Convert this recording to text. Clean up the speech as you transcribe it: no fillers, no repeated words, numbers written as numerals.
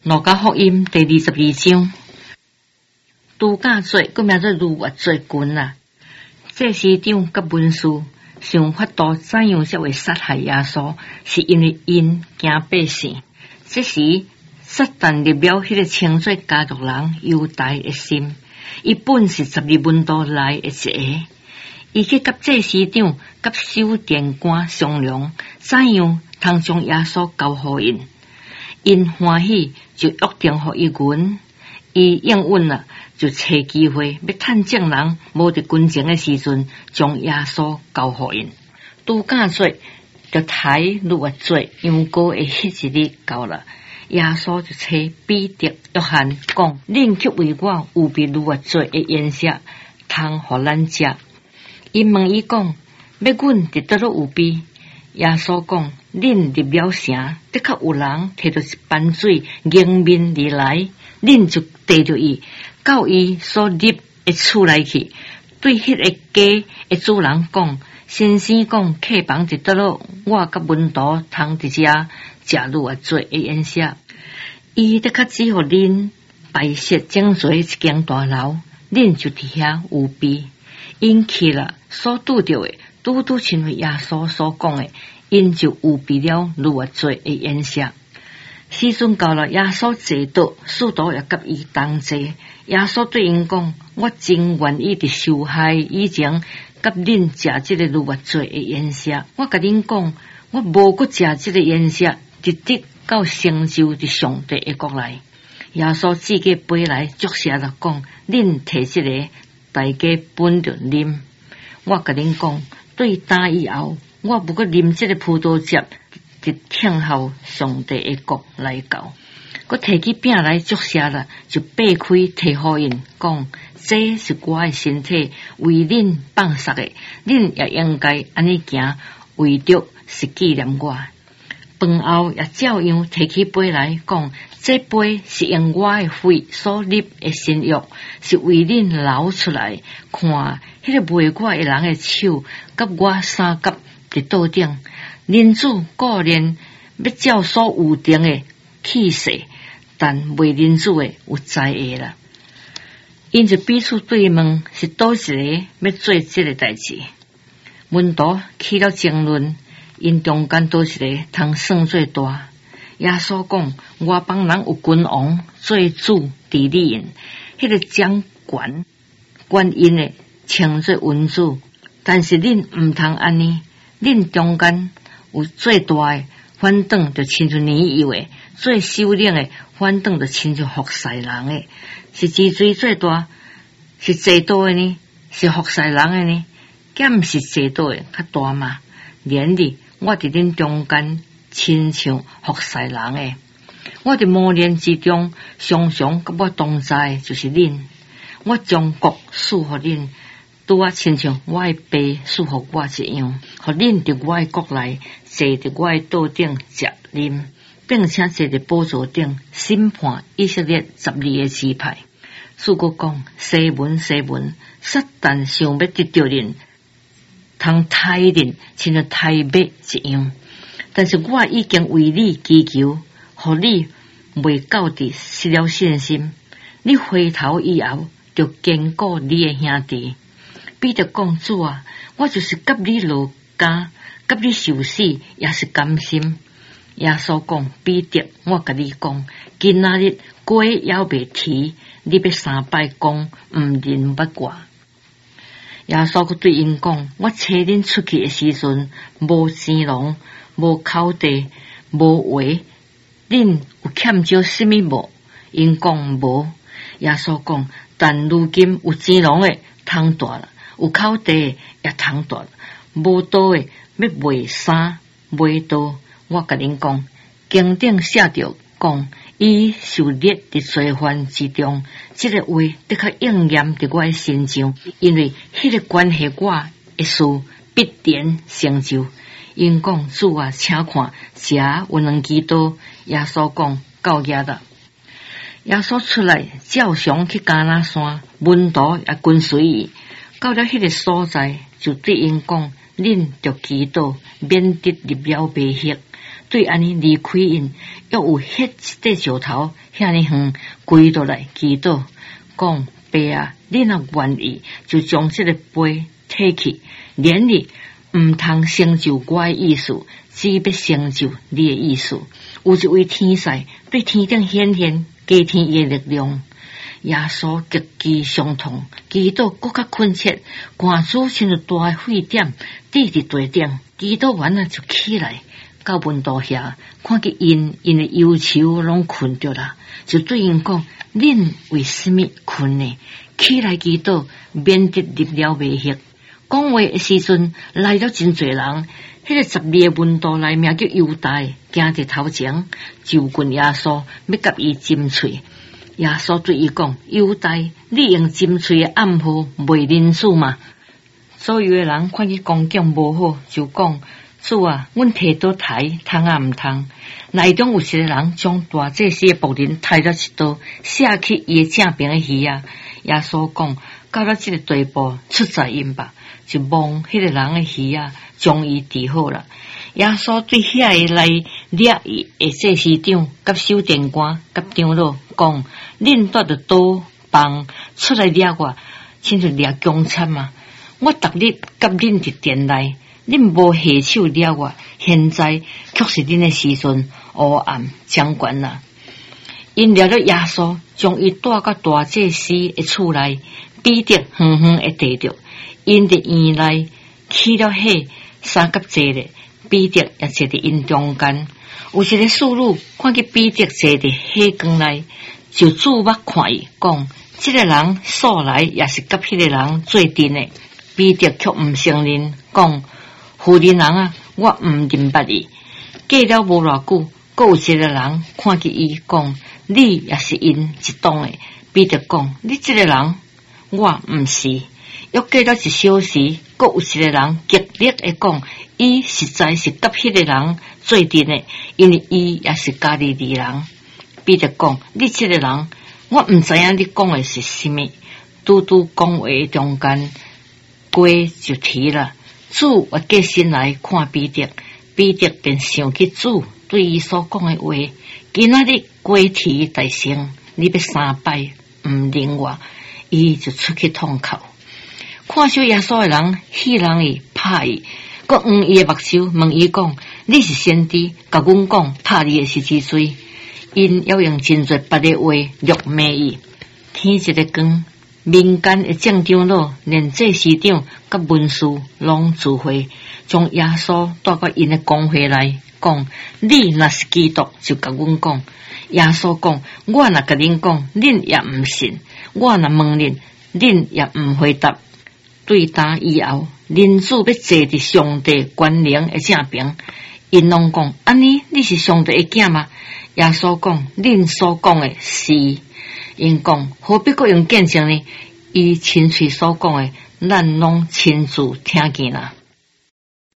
路加福音第22章，拄假罪，佫名做逾越罪群啦。祭司长甲文士想法度怎样才会杀害耶稣，是因为因惊百姓。这时，撒旦入了迄个称作家族人犹大的心，伊本是12门徒内的一个。伊去甲祭司长、甲守殿官商量，怎样通将耶稣交互因。因欢喜，就约定互伊云。伊应允了，就找机会要趁证人无伫军情的时阵，将耶稣交互因。拄假罪就抬逾越罪，羊羔的迄一日到了，耶稣就找彼得、约翰讲：恁去为我有备逾越罪的筵席，通互咱食。因问伊讲：要阮伫倒落有备？耶稣讲：恁入了城，的确有人摕着一班水迎面而来，恁就逮着伊，到伊所入的厝内去，对迄个家的主人讲：先生讲客房伫倒落，我甲门徒通伫遮食愈罪的宴席。伊的确只互恁摆设整齐一间大楼，恁就伫遐有备。因去了，所拄着的拄亲像耶稣所讲的，因就有备了逾越罪的宴席。时阵到了，耶稣坐倒，使徒也甲伊同坐。耶稣对因讲：我真愿意伫受害以前，甲恁食这个逾越罪的宴席。我甲恁讲，我无搁食这个宴席，直直到成就伫上帝的国内。耶稣指个杯来，祝谢了讲：恁摕这个，大家分着啉。我甲恁讲，对打以后，我无搁啉这个葡萄汁，直听候上帝的国来到。佮摕起饼来祝谢了，就掰开摕互因，讲：这是我的身体，为恁放撒的，恁也应该安尼行，为着是纪念我。饭后也照样摕起杯来，讲：这杯是用我的血所立的新约，是为恁流出来。看，迄个卖我的人的手，甲我三角伫桌顶。恁主固然要照所有定的起誓，但未恁主的有知会啦。因就彼此对问，是倒一个要做这个代志。门徒起了争论，因中间倒一个通算最大。耶稣讲：外邦人有君王做主治理因，迄个掌权管因的称作君主，但是恁毋通安尼，恁中间有最大的，反倒就亲像年幼的；最首领的，反倒就亲像服侍人的。是之最最大，是制度的呢？是服侍人的呢？兼是制度的较大嘛？连哩，我伫恁中间亲像服侍人的。我伫磨练之中，常常甲我同在就是恁。我将国赐互恁，拄啊亲像我的爸赐互我一样，互恁伫我的国内坐伫我的桌顶食啉，并且坐伫宝座顶审判以色列12个支派。四国讲：西门，西门，撒旦想要得着恁，通杀恁，亲像杀马一样。但是我已经为你祈求，互你未到底失了信心。你回头以后，就坚固你的兄弟。彼得讲：主啊，我就是甲你落家，甲你受死，也是甘心。耶稣讲：彼得，我甲你讲，今仔日鸡还未啼，你要3摆讲毋认捌我。耶稣佮对因讲：我找恁出去的时阵，无钱囊，无口袋，无话，恁有欠少什么无？因讲无。耶稣讲：但如今有钱囊的通大了，有口袋的也通大了，无刀的要卖衫卖刀。我甲恁讲，经顶写着讲，伊受列伫罪犯之中，这个话的确应验伫我的身上，因为迄个关系我的事必然成就。因讲：主啊，请看，遮有2支刀。耶稣讲：到遐啦。耶稣出来，照常去橄榄山，门徒也跟随伊。到了迄个所在，就对因讲：恁着祈祷，免得入了迷惑。 对安尼离开因，又有迄一块石头遐尼远跪倒来祈祷，讲爸啊，你若愿意，就将这个杯摕去，连你毋通成就我的意思，只要成就你的意思。有一位天使对天顶显现，加添伊的力量。耶稣极其伤痛，祈祷更较恳切，汗珠亲着大的沸点滴伫地顶，祈祷完了就起来，到门徒遐，看见因的忧愁拢困着啦，就对因讲：恁为什么困呢？起来祈祷，免得入了迷惑。讲话的时阵，来了真侪人。迄个12个门徒内名叫犹大，行伫头前，就近耶稣，要甲伊针喙。耶稣对伊讲：犹大，你用针喙的暗号卖人主嘛？所有的人看见光景无好，就讲：主啊，阮摕倒抬，通啊毋通？内中有一个人将大祭司的仆人抬了一刀，射去伊的正边的鱼啊！耶稣讲：到了这个地步，出在因吧，就望迄个人的鱼啊，将伊治好了。耶稣对遐个来掠伊的祭司长、甲守殿官、甲长老讲：恁带着刀棒出来掠我，亲像掠公产嘛！我逐日甲恁伫殿内，恁无下手掠我，现在却是恁的时阵黑暗将关啦！因掠了耶稣，将伊带到大祭司的厝内，彼得远远会地着，因伫院内起了火，三角坐咧。彼得也坐伫因中间，有一个妇女看见彼得坐伫火缸内，就注目看伊，讲：这个人素来也是甲迄个人做阵的。彼得却毋承认，讲：妇人人啊，我毋认捌伊。过了无偌久，佫有一个人看见伊，讲：你也是因一党的。彼得讲：你这个人，我毋是。又过了一小时，佫有一个人极力的讲：伊实在是甲迄个人做阵的，因为伊也是加利利人。彼得讲：你这个人，我毋知影你讲的是什么。拄讲话中间，鸡就啼了。主活过身来看彼得，彼得便想起主对伊所讲的话：今仔日鸡啼大声，你要3摆毋认我，伊就出去痛哭。看守耶稣的人喜人伊拍伊，佮黄伊的目睭，问伊讲：你是先知，甲阮讲拍你的是之罪？因要用真侪别的话辱骂伊。天一个光，民间的正长老、连祭司长甲文士拢聚会，将耶稣带到因的公会内，讲：你若是基督，就甲阮讲。耶稣讲：我若甲恁讲，恁也毋信；我若问恁，恁也毋回答。对答以后，人子要坐伫上帝权能的正边，因拢讲：安尼你是上帝的囝吗？耶稣讲：恁所讲的是。因讲：何必阁用见证呢？伊亲嘴所讲的，咱拢亲自听见啦。